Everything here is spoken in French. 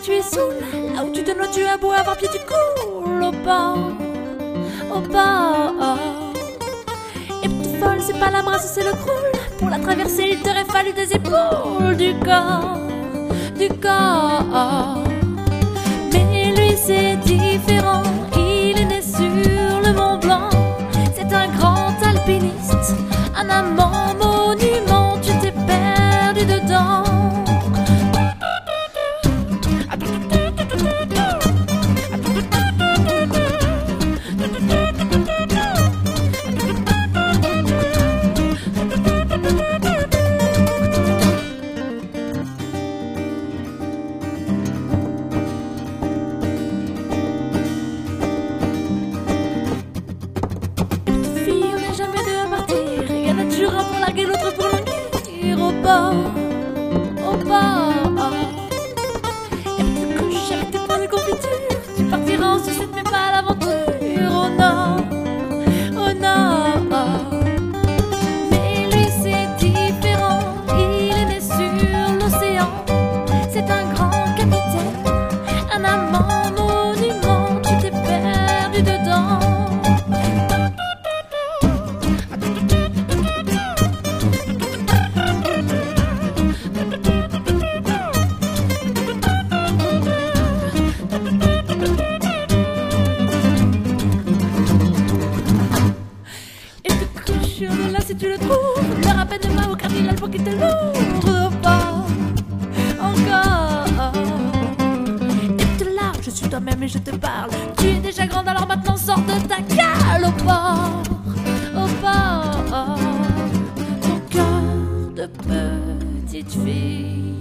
tu es saoul, là où tu te noies, tu as beau avoir pied, tu coules au bord, au bord. Et petite folle, c'est pas la brasse, c'est le crawl. Pour la traverser, il t'aurait fallu des épaules, du corps, du corps. Mais lui, c'est différent, il est né sur le Mont Blanc. C'est un grand alpiniste, un amant monument, tu t'es perdu dedans. Et l'autre pour languir au bord, au bord. Et puis tu couches avec tes pains de confiture, tu partiras en sucette mais pas à l'aventure. Oh non, oh non. Mais lui c'est différent, il est né sur l'océan. C'est un grand capitaine, un amant monument, tu t'es perdu dedans. Là si tu le trouves, le rappel de ma au cardinal pour qu'il te l'ouvre pas encore. Et te là, je suis toi-même et je te parle. Tu es déjà grande alors maintenant sors de ta cale au port, au port. Ton cœur de petite fille.